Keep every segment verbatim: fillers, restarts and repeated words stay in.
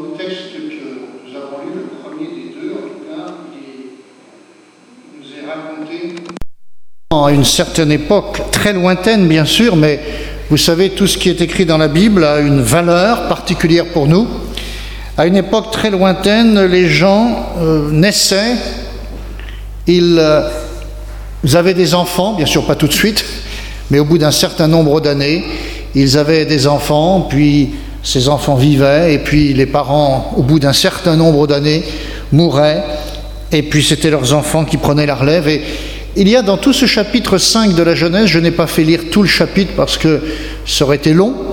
le texte que nous avons lu, le premier des deux, en tout cas, il nous est raconté à une certaine époque, très lointaine bien sûr, mais vous savez, tout ce qui est écrit dans la Bible a une valeur particulière pour nous. À une époque très lointaine, les gens euh, naissaient, ils, euh, ils avaient des enfants, bien sûr pas tout de suite, mais au bout d'un certain nombre d'années, ils avaient des enfants, puis ces enfants vivaient, et puis les parents, au bout d'un certain nombre d'années, mouraient, et puis c'était leurs enfants qui prenaient la relève. Et il y a dans tout ce chapitre cinq de la Genèse, je n'ai pas fait lire tout le chapitre parce que ça aurait été long,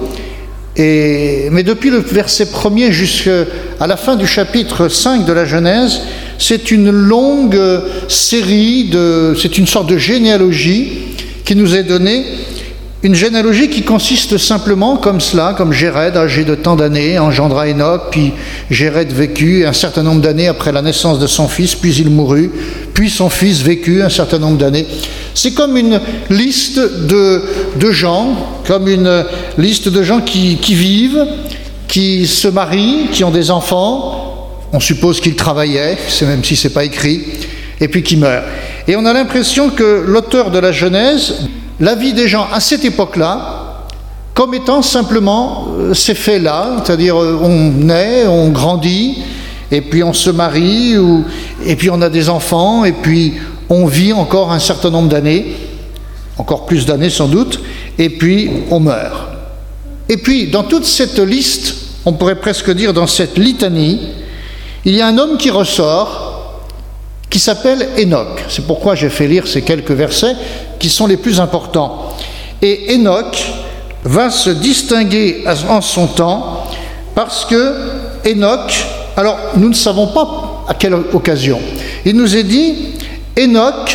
et, mais depuis le verset premier jusqu'à la fin du chapitre cinq de la Genèse, c'est une longue série, de, c'est une sorte de généalogie qui nous est donnée. Une généalogie qui consiste simplement comme cela, comme Jéred, âgé de tant d'années, engendra Enoch, puis Jéred vécut un certain nombre d'années après la naissance de son fils, puis il mourut, puis son fils vécut un certain nombre d'années. C'est comme une liste de, de gens, comme une liste de gens qui, qui vivent, qui se marient, qui ont des enfants, on suppose qu'ils travaillaient, c'est même si ce n'est pas écrit, et puis qui meurent. Et on a l'impression que l'auteur de la Genèse, la vie des gens à cette époque-là, comme étant simplement euh, ces faits-là, c'est-à-dire euh, on naît, on grandit, et puis on se marie, ou, et puis on a des enfants, et puis on vit encore un certain nombre d'années, encore plus d'années sans doute, et puis on meurt. Et puis dans toute cette liste, on pourrait presque dire dans cette litanie, il y a un homme qui ressort, qui s'appelle Enoch. C'est pourquoi j'ai fait lire ces quelques versets qui sont les plus importants. Et Enoch va se distinguer en son temps parce que Enoch, alors nous ne savons pas à quelle occasion, il nous est dit Enoch,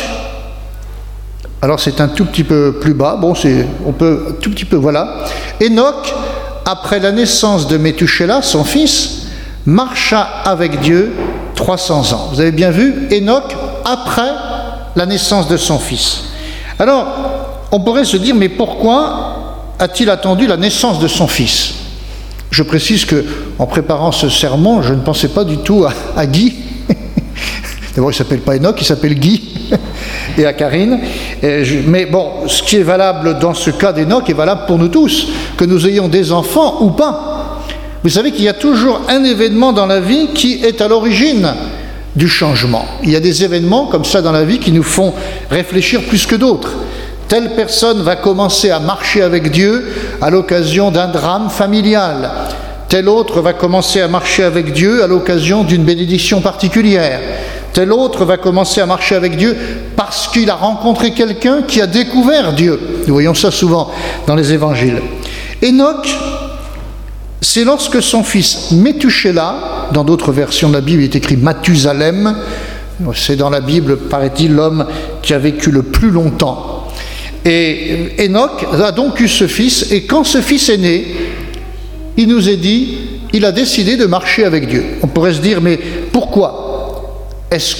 alors c'est un tout petit peu plus bas, bon c'est, on peut, un tout petit peu, voilà, Enoch, après la naissance de Méthusélah, son fils, marcha avec Dieu trois cents ans. Vous avez bien vu, Enoch après la naissance de son fils. Alors, on pourrait se dire, mais pourquoi a-t-il attendu la naissance de son fils? Je précise que, en préparant ce sermon, je ne pensais pas du tout à, à Guy. D'abord, il ne s'appelle pas Enoch, il s'appelle Guy, et à Karine. Et je, mais bon, ce qui est valable dans ce cas d'Enoch est valable pour nous tous, que nous ayons des enfants ou pas. Vous savez qu'il y a toujours un événement dans la vie qui est à l'origine du changement. Il y a des événements comme ça dans la vie qui nous font réfléchir plus que d'autres. Telle personne va commencer à marcher avec Dieu à l'occasion d'un drame familial. Tel autre va commencer à marcher avec Dieu à l'occasion d'une bénédiction particulière. Tel autre va commencer à marcher avec Dieu parce qu'il a rencontré quelqu'un qui a découvert Dieu. Nous voyons ça souvent dans les évangiles. Enoch, c'est lorsque son fils Méthusélah, dans d'autres versions de la Bible, il est écrit Mathusalem, c'est dans la Bible, paraît-il, l'homme qui a vécu le plus longtemps. Et Enoch a donc eu ce fils, et quand ce fils est né, il nous est dit, il a décidé de marcher avec Dieu. On pourrait se dire, mais pourquoi? Est-ce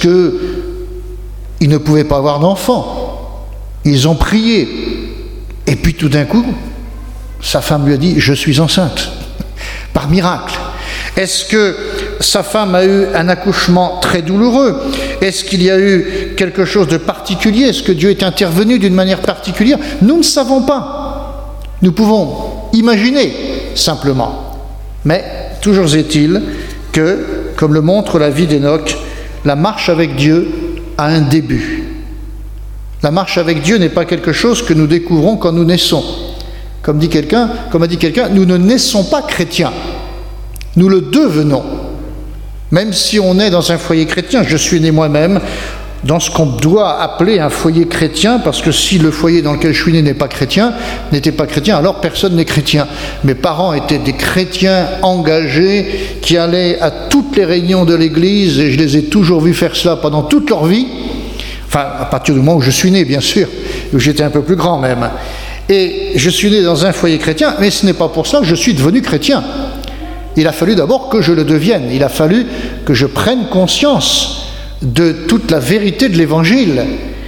qu'il ne pouvait pas avoir d'enfant? Ils ont prié, et puis tout d'un coup, sa femme lui a dit, je suis enceinte. Par miracle. Est-ce que sa femme a eu un accouchement très douloureux? Est-ce qu'il y a eu quelque chose de particulier? Est-ce que Dieu est intervenu d'une manière particulière? Nous ne savons pas. Nous pouvons imaginer simplement. Mais toujours est-il que, comme le montre la vie d'Enoch, la marche avec Dieu a un début. La marche avec Dieu n'est pas quelque chose que nous découvrons quand nous naissons. Comme dit quelqu'un, comme a dit quelqu'un, nous ne naissons pas chrétiens, nous le devenons. Même si on est dans un foyer chrétien, je suis né moi-même dans ce qu'on doit appeler un foyer chrétien, parce que si le foyer dans lequel je suis né n'est pas chrétien, n'était pas chrétien, alors personne n'est chrétien. Mes parents étaient des chrétiens engagés qui allaient à toutes les réunions de l'église, et je les ai toujours vus faire cela pendant toute leur vie, enfin à partir du moment où je suis né, bien sûr, où j'étais un peu plus grand même. Et je suis né dans un foyer chrétien, mais ce n'est pas pour ça que je suis devenu chrétien. Il a fallu d'abord que je le devienne. Il a fallu que je prenne conscience de toute la vérité de l'Évangile.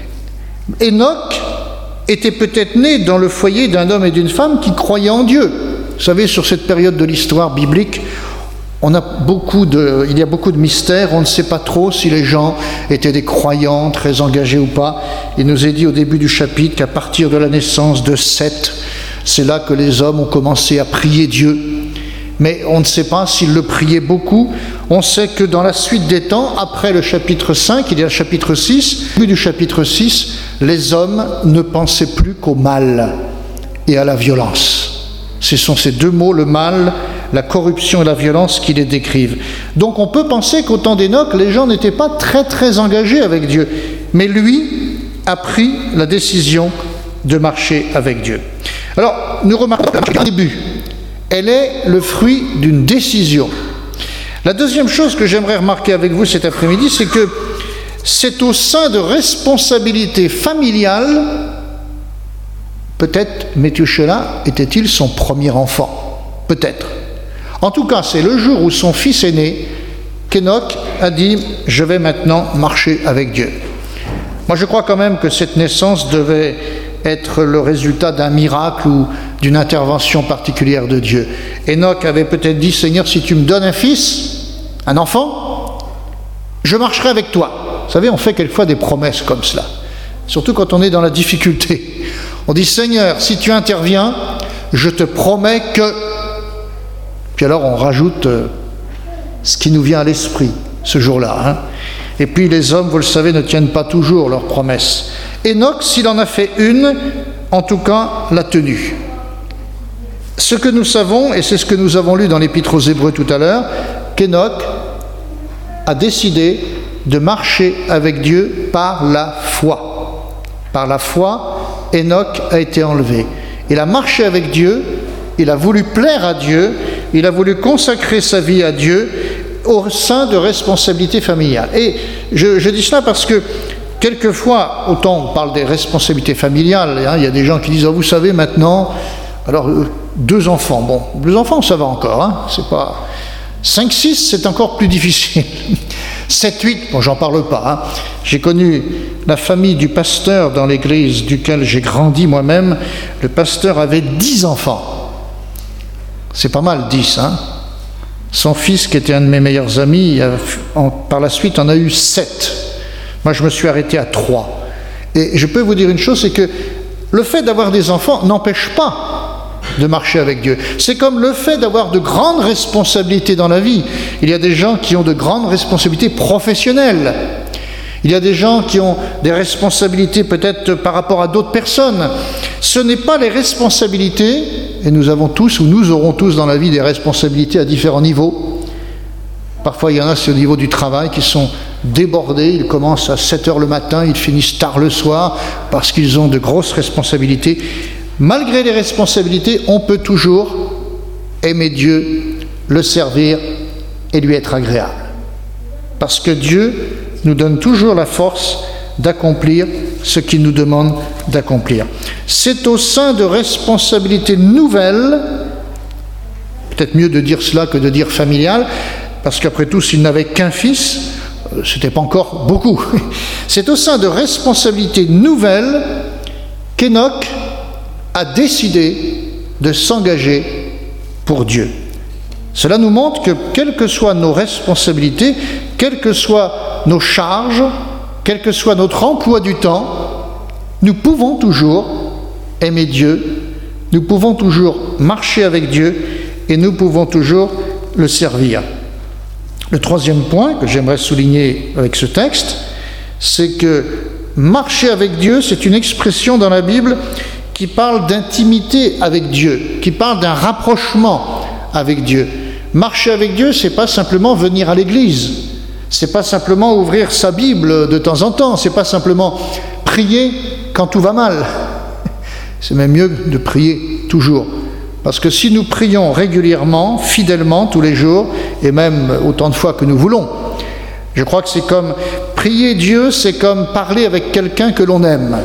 Enoch était peut-être né dans le foyer d'un homme et d'une femme qui croyaient en Dieu. Vous savez, sur cette période de l'histoire biblique, On a beaucoup de, il y a beaucoup de mystères, on ne sait pas trop si les gens étaient des croyants très engagés ou pas. Il nous est dit au début du chapitre qu'à partir de la naissance de Seth, c'est là que les hommes ont commencé à prier Dieu. Mais on ne sait pas s'ils le priaient beaucoup. On sait que dans la suite des temps, après le chapitre cinq, il y a le chapitre six. Au début du chapitre six, les hommes ne pensaient plus qu'au mal et à la violence. Ce sont ces deux mots, le mal, la corruption et la violence, qui les décrivent. Donc on peut penser qu'au temps d'Enoch, les gens n'étaient pas très très engagés avec Dieu. Mais lui a pris la décision de marcher avec Dieu. Alors, nous remarquons au début, elle est le fruit d'une décision. La deuxième chose que j'aimerais remarquer avec vous cet après-midi, c'est que c'est au sein de responsabilités familiales, peut-être Méthuselah était-il son premier enfant, peut-être. En tout cas, c'est le jour où son fils est né qu'Enoch a dit « Je vais maintenant marcher avec Dieu ». Moi, je crois quand même que cette naissance devait être le résultat d'un miracle ou d'une intervention particulière de Dieu. Enoch avait peut-être dit « Seigneur, si tu me donnes un fils, un enfant, je marcherai avec toi ». Vous savez, on fait quelquefois des promesses comme cela, surtout quand on est dans la difficulté. On dit « Seigneur, si tu interviens, je te promets que… » Puis alors on rajoute euh, ce qui nous vient à l'esprit ce jour-là. Hein. Et puis les hommes, vous le savez, ne tiennent pas toujours leurs promesses. Enoch, s'il en a fait une, en tout cas, l'a tenue. Ce que nous savons, et c'est ce que nous avons lu dans l'Épître aux Hébreux tout à l'heure, qu'Enoch a décidé de marcher avec Dieu par la foi. Par la foi, Enoch a été enlevé. Il a marché avec Dieu, il a voulu plaire à Dieu, il a voulu consacrer sa vie à Dieu au sein de responsabilités familiales. Et je, je dis cela parce que quelquefois, autant on parle des responsabilités familiales, hein, il y a des gens qui disent oh, « vous savez maintenant, alors euh, deux enfants, bon, deux enfants ça va encore, hein, c'est pas… cinq six c'est encore plus difficile. sept huit, bon j'en parle pas. Hein. J'ai connu la famille du pasteur dans l'église duquel j'ai grandi moi-même, le pasteur avait dix enfants. C'est pas mal, dix, hein. Son fils, qui était un de mes meilleurs amis, a, en, par la suite en a eu sept. Moi, je me suis arrêté à trois. Et je peux vous dire une chose, c'est que le fait d'avoir des enfants n'empêche pas de marcher avec Dieu. C'est comme le fait d'avoir de grandes responsabilités dans la vie. Il y a des gens qui ont de grandes responsabilités professionnelles. Il y a des gens qui ont des responsabilités peut-être par rapport à d'autres personnes. Ce n'est pas les responsabilités, et nous avons tous, ou nous aurons tous dans la vie des responsabilités à différents niveaux. Parfois, il y en a, c'est au niveau du travail, qui sont débordés. Ils commencent à sept heures le matin, ils finissent tard le soir, parce qu'ils ont de grosses responsabilités. Malgré les responsabilités, on peut toujours aimer Dieu, le servir et lui être agréable. Parce que Dieu nous donne toujours la force d'accomplir ce qu'il nous demande d'accomplir. C'est au sein de responsabilités nouvelles, peut-être mieux de dire cela que de dire familiales, parce qu'après tout, s'il n'avait qu'un fils, c'était pas encore beaucoup. C'est au sein de responsabilités nouvelles qu'Enoch a décidé de s'engager pour Dieu. Cela nous montre que, quelles que soient nos responsabilités, quelles que soient nos charges, quel que soit notre emploi du temps, nous pouvons toujours aimer Dieu, nous pouvons toujours marcher avec Dieu et nous pouvons toujours le servir. Le troisième point que j'aimerais souligner avec ce texte, c'est que marcher avec Dieu, c'est une expression dans la Bible qui parle d'intimité avec Dieu, qui parle d'un rapprochement avec Dieu. Marcher avec Dieu, c'est pas simplement venir à l'église, c'est pas simplement ouvrir sa Bible de temps en temps, c'est pas simplement prier quand tout va mal. C'est même mieux de prier toujours. Parce que si nous prions régulièrement, fidèlement, tous les jours, et même autant de fois que nous voulons, je crois que c'est comme prier Dieu, c'est comme parler avec quelqu'un que l'on aime.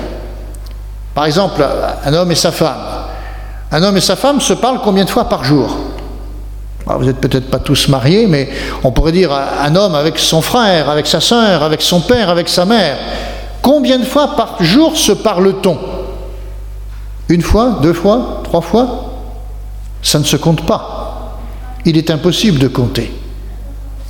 Par exemple, un homme et sa femme. Un homme et sa femme se parlent combien de fois par jour ? Alors, vous n'êtes peut-être pas tous mariés, mais on pourrait dire un homme avec son frère, avec sa sœur, avec son père, avec sa mère. Combien de fois par jour se parle-t-on ? Une fois, deux fois, trois fois ? Ça ne se compte pas. Il est impossible de compter.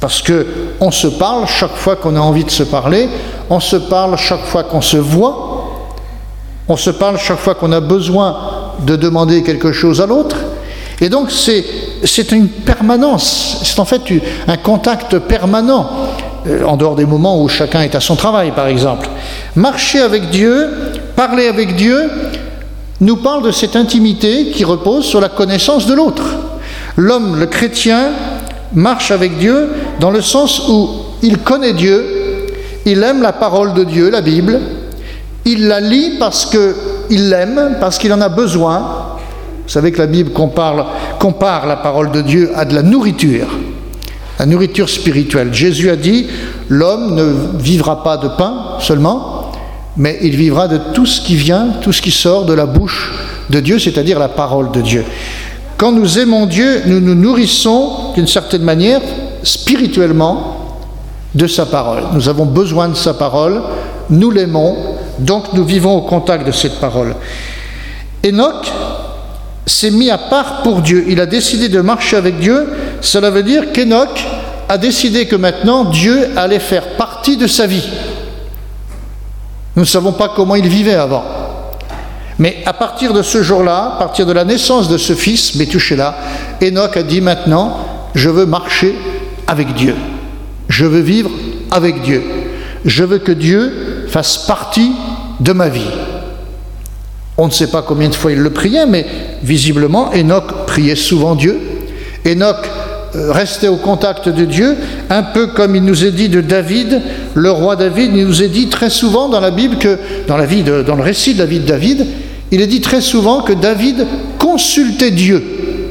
Parce qu'on se parle chaque fois qu'on a envie de se parler, on se parle chaque fois qu'on se voit, on se parle chaque fois qu'on a besoin de demander quelque chose à l'autre. Et donc c'est, c'est une permanence, c'est en fait un contact permanent, euh, en dehors des moments où chacun est à son travail par exemple. Marcher avec Dieu, parler avec Dieu, nous parle de cette intimité qui repose sur la connaissance de l'autre. L'homme, le chrétien, marche avec Dieu dans le sens où il connaît Dieu, il aime la parole de Dieu, la Bible, il la lit parce qu'il l'aime, parce qu'il en a besoin. Vous savez que la Bible compare, compare la parole de Dieu à de la nourriture, la nourriture spirituelle. Jésus a dit, l'homme ne vivra pas de pain seulement, mais il vivra de tout ce qui vient, tout ce qui sort de la bouche de Dieu, c'est-à-dire la parole de Dieu. Quand nous aimons Dieu, nous nous nourrissons d'une certaine manière, spirituellement, de sa parole. Nous avons besoin de sa parole, nous l'aimons, donc nous vivons au contact de cette parole. Enoch s'est mis à part pour Dieu. Il a décidé de marcher avec Dieu. Cela veut dire qu'Enoch a décidé que maintenant Dieu allait faire partie de sa vie. Nous ne savons pas comment il vivait avant. Mais à partir de ce jour-là, à partir de la naissance de ce fils, Méthusélah, Enoch a dit maintenant, je veux marcher avec Dieu. Je veux vivre avec Dieu. Je veux que Dieu fasse partie de ma vie. On ne sait pas combien de fois il le priait, mais visiblement, Enoch priait souvent Dieu. Enoch restait au contact de Dieu, un peu comme il nous est dit de David, le roi David. Il nous est dit très souvent dans la Bible, que dans, la vie de, dans le récit de la vie de David, il est dit très souvent que David consultait Dieu.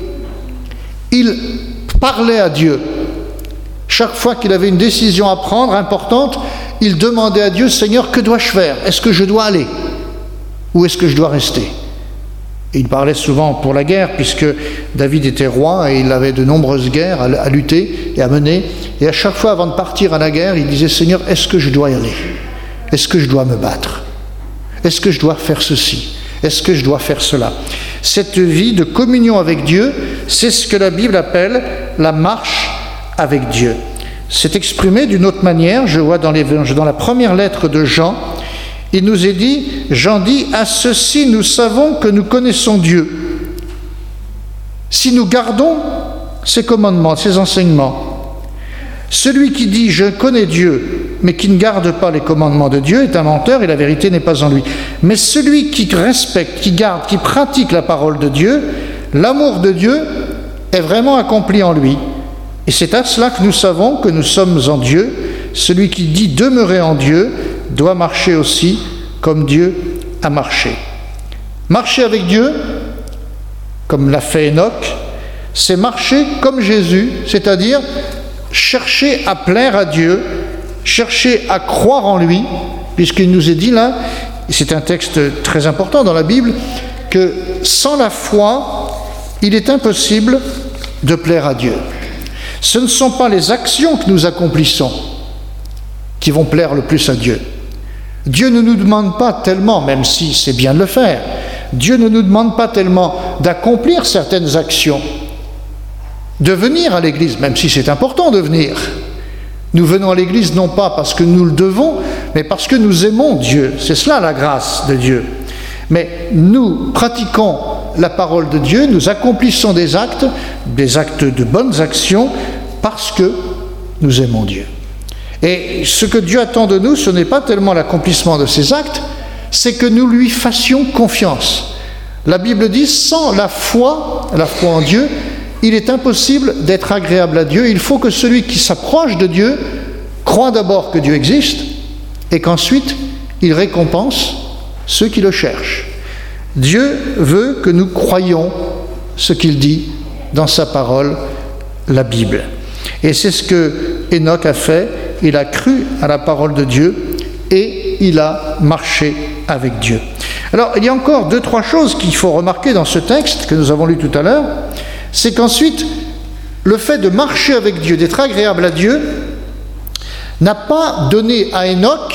Il parlait à Dieu. Chaque fois qu'il avait une décision à prendre, importante, il demandait à Dieu, Seigneur, que dois-je faire? Est-ce que je dois aller? Où est-ce que je dois rester? Et il parlait souvent pour la guerre, puisque David était roi et il avait de nombreuses guerres à, à lutter et à mener. Et à chaque fois, avant de partir à la guerre, il disait, Seigneur, est-ce que je dois y aller? Est-ce que je dois me battre? Est-ce que je dois faire ceci? Est-ce que je dois faire cela? Cette vie de communion avec Dieu, c'est ce que la Bible appelle la marche avec Dieu. C'est exprimé d'une autre manière, je vois dans, dans la première lettre de Jean, il nous est dit, Jean dit, à ceci nous savons que nous connaissons Dieu, si nous gardons ses commandements, ses enseignements. Celui qui dit, je connais Dieu, mais qui ne garde pas les commandements de Dieu est un menteur et la vérité n'est pas en lui. Mais celui qui respecte, qui garde, qui pratique la parole de Dieu, l'amour de Dieu est vraiment accompli en lui. Et c'est à cela que nous savons que nous sommes en Dieu. Celui qui dit demeurer en Dieu doit marcher aussi comme Dieu a marché. Marcher avec Dieu, comme l'a fait Enoch, c'est marcher comme Jésus, c'est-à-dire chercher à plaire à Dieu, chercher à croire en lui, puisqu'il nous est dit là, et c'est un texte très important dans la Bible, que sans la foi, il est impossible de plaire à Dieu. Ce ne sont pas les actions que nous accomplissons qui vont plaire le plus à Dieu. Dieu ne nous demande pas tellement, même si c'est bien de le faire, Dieu ne nous demande pas tellement d'accomplir certaines actions, de venir à l'église, même si c'est important de venir. Nous venons à l'église non pas parce que nous le devons, mais parce que nous aimons Dieu. C'est cela la grâce de Dieu. Mais nous pratiquons la parole de Dieu, nous accomplissons des actes, des actes de bonnes actions, parce que nous aimons Dieu. Et ce que Dieu attend de nous, ce n'est pas tellement l'accomplissement de ces actes, c'est que nous lui fassions confiance. La Bible dit, sans la foi, la foi en Dieu, il est impossible d'être agréable à Dieu. Il faut que celui qui s'approche de Dieu croit d'abord que Dieu existe et qu'ensuite il récompense ceux qui le cherchent. Dieu veut que nous croyions ce qu'il dit dans sa parole, la Bible. Et c'est ce que Enoch a fait. Il a cru à la parole de Dieu et il a marché avec Dieu. Alors, il y a encore deux, trois choses qu'il faut remarquer dans ce texte que nous avons lu tout à l'heure. C'est qu'ensuite, le fait de marcher avec Dieu, d'être agréable à Dieu, n'a pas donné à Enoch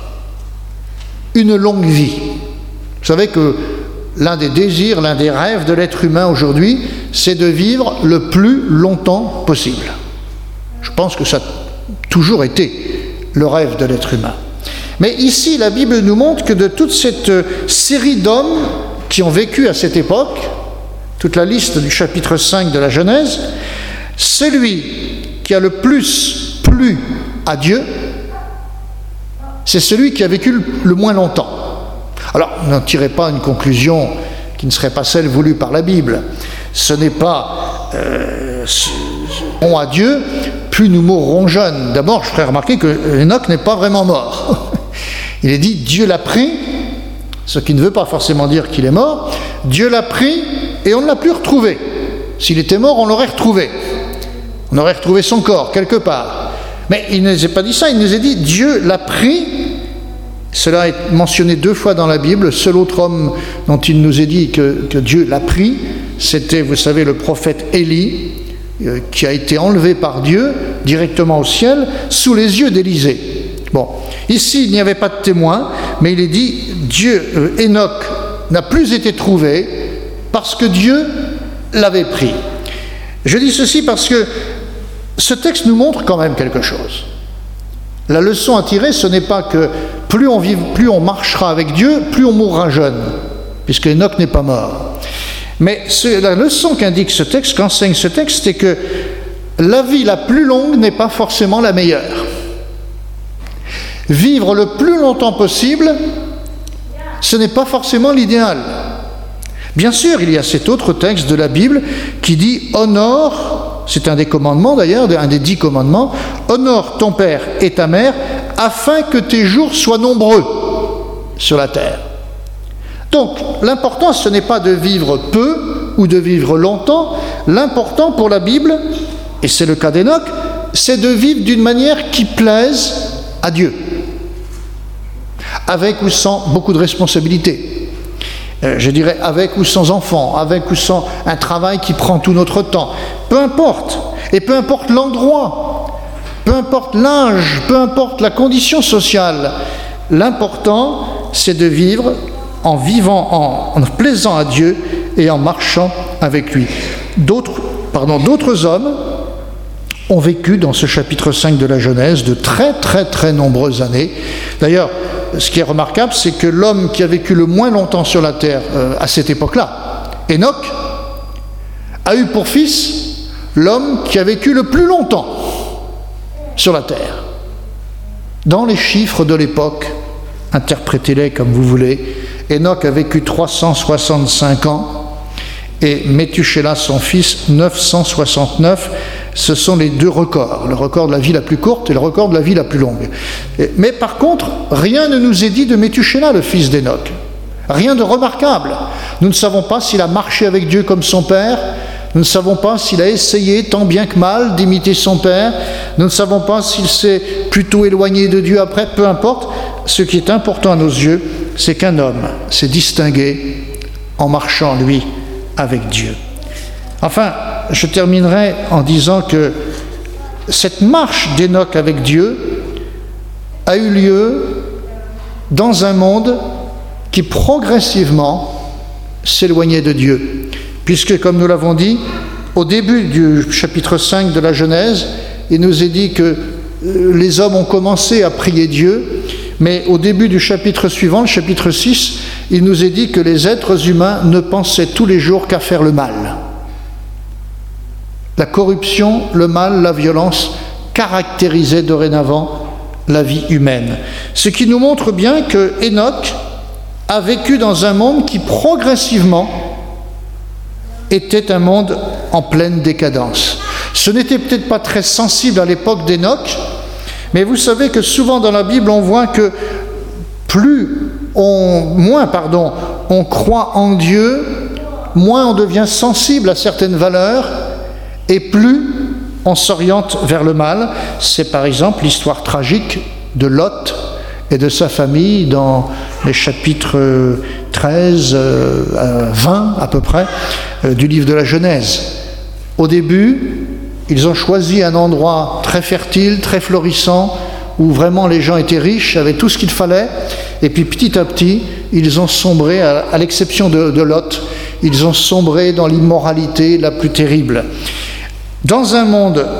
une longue vie. Vous savez que l'un des désirs, l'un des rêves de l'être humain aujourd'hui, c'est de vivre le plus longtemps possible. Je pense que ça a toujours été le rêve de l'être humain. Mais ici, la Bible nous montre que de toute cette série d'hommes qui ont vécu à cette époque, toute la liste du chapitre cinq de la Genèse, celui qui a le plus plu à Dieu, c'est celui qui a vécu le moins longtemps. Alors, n'en tirez pas une conclusion qui ne serait pas celle voulue par la Bible. Ce n'est pas euh, on à Dieu, plus nous mourrons jeunes. D'abord, je ferai remarquer que Enoch n'est pas vraiment mort. Il est dit Dieu l'a pris, ce qui ne veut pas forcément dire qu'il est mort. Dieu l'a pris et on ne l'a plus retrouvé. S'il était mort, on l'aurait retrouvé. On aurait retrouvé son corps quelque part. Mais il ne nous a pas dit ça, il nous a dit Dieu l'a pris. Cela est mentionné deux fois dans la Bible. Le seul autre homme dont il nous est dit que, que Dieu l'a pris, c'était, vous savez, le prophète Élie, euh, qui a été enlevé par Dieu directement au ciel sous les yeux d'Élisée. Bon, ici il n'y avait pas de témoin, mais il est dit Dieu, euh, Enoch n'a plus été trouvé parce que Dieu l'avait pris. Je dis ceci parce que ce texte nous montre quand même quelque chose. La leçon à tirer, ce n'est pas que plus on vive, plus on marchera avec Dieu, plus on mourra jeune, puisque Enoch n'est pas mort. Mais ce, la leçon qu'indique ce texte, qu'enseigne ce texte, c'est que la vie la plus longue n'est pas forcément la meilleure. Vivre le plus longtemps possible, ce n'est pas forcément l'idéal. Bien sûr, il y a cet autre texte de la Bible qui dit « Honore », c'est un des commandements d'ailleurs, un des dix commandements, « Honore ton père et ta mère, afin que tes jours soient nombreux sur la terre. » Donc, l'important, ce n'est pas de vivre peu ou de vivre longtemps. L'important pour la Bible, et c'est le cas d'Enoch, c'est de vivre d'une manière qui plaise à Dieu, avec ou sans beaucoup de responsabilités. Euh, je dirais avec ou sans enfants, avec ou sans un travail qui prend tout notre temps. Peu importe. Et peu importe l'endroit, peu importe l'âge, peu importe la condition sociale. L'important, c'est de vivre en vivant, en, en plaisant à Dieu et en marchant avec lui. D'autres, pardon, d'autres hommes ont vécu dans ce chapitre cinq de la Genèse de très très très nombreuses années. D'ailleurs, ce qui est remarquable, c'est que l'homme qui a vécu le moins longtemps sur la terre euh, à cette époque-là, Enoch, a eu pour fils l'homme qui a vécu le plus longtemps sur la terre. Dans les chiffres de l'époque, interprétez-les comme vous voulez, Enoch a vécu trois cent soixante-cinq ans et Méthusélah, son fils, neuf cent soixante-neuf. Ce sont les deux records, le record de la vie la plus courte et le record de la vie la plus longue. Mais par contre, rien ne nous est dit de Méthusélah, le fils d'Enoch. Rien de remarquable. Nous ne savons pas s'il a marché avec Dieu comme son père. Nous ne savons pas s'il a essayé, tant bien que mal, d'imiter son père. Nous ne savons pas s'il s'est plutôt éloigné de Dieu après. Peu importe. Ce qui est important à nos yeux, c'est qu'un homme s'est distingué en marchant, lui, avec Dieu. Enfin, je terminerai en disant que cette marche d'Enoch avec Dieu a eu lieu dans un monde qui progressivement s'éloignait de Dieu. Puisque, comme nous l'avons dit, au début du chapitre cinq de la Genèse, il nous est dit que les hommes ont commencé à prier Dieu, mais au début du chapitre suivant, le chapitre six, il nous est dit que les êtres humains ne pensaient tous les jours qu'à faire le mal. La corruption, le mal, la violence caractérisaient dorénavant la vie humaine. Ce qui nous montre bien que Enoch a vécu dans un monde qui progressivement était un monde en pleine décadence. Ce n'était peut-être pas très sensible à l'époque d'Enoch, mais vous savez que souvent dans la Bible on voit que plus on, moins pardon, on croit en Dieu, moins on devient sensible à certaines valeurs, et plus on s'oriente vers le mal. C'est par exemple l'histoire tragique de Lot et de sa famille dans les chapitres treize à vingt à peu près du livre de la Genèse. Au début, ils ont choisi un endroit très fertile, très florissant, où vraiment les gens étaient riches, avaient tout ce qu'il fallait, et puis petit à petit, ils ont sombré, à, à l'exception de, de Lot, ils ont sombré dans l'immoralité la plus terrible. Dans un monde qui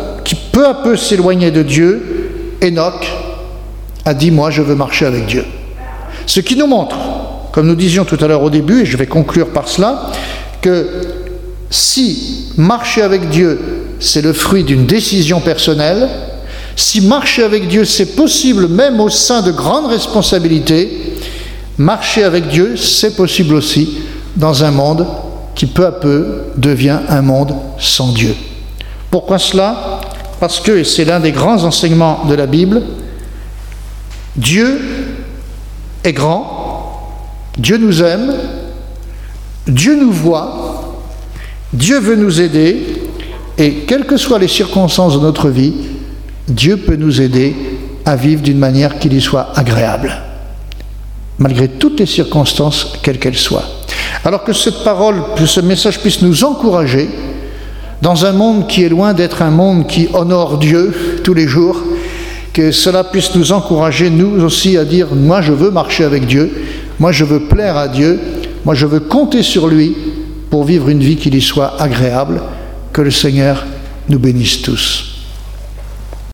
peu à peu s'éloignait de Dieu, Enoch a dit « Moi, je veux marcher avec Dieu ». Ce qui nous montre, comme nous disions tout à l'heure au début, et je vais conclure par cela, que si marcher avec Dieu, c'est le fruit d'une décision personnelle, si marcher avec Dieu, c'est possible même au sein de grandes responsabilités, marcher avec Dieu, c'est possible aussi dans un monde qui peu à peu devient un monde sans Dieu. Pourquoi cela ? Parce que, et c'est l'un des grands enseignements de la Bible, Dieu est grand, Dieu nous aime, Dieu nous voit, Dieu veut nous aider, et quelles que soient les circonstances de notre vie, Dieu peut nous aider à vivre d'une manière qui lui soit agréable, malgré toutes les circonstances, quelles qu'elles soient. Alors que cette parole, que ce message puisse nous encourager dans un monde qui est loin d'être un monde qui honore Dieu tous les jours, que cela puisse nous encourager, nous aussi, à dire « Moi, je veux marcher avec Dieu, moi, je veux plaire à Dieu, moi, je veux compter sur lui pour vivre une vie qui lui soit agréable. » Que le Seigneur nous bénisse tous.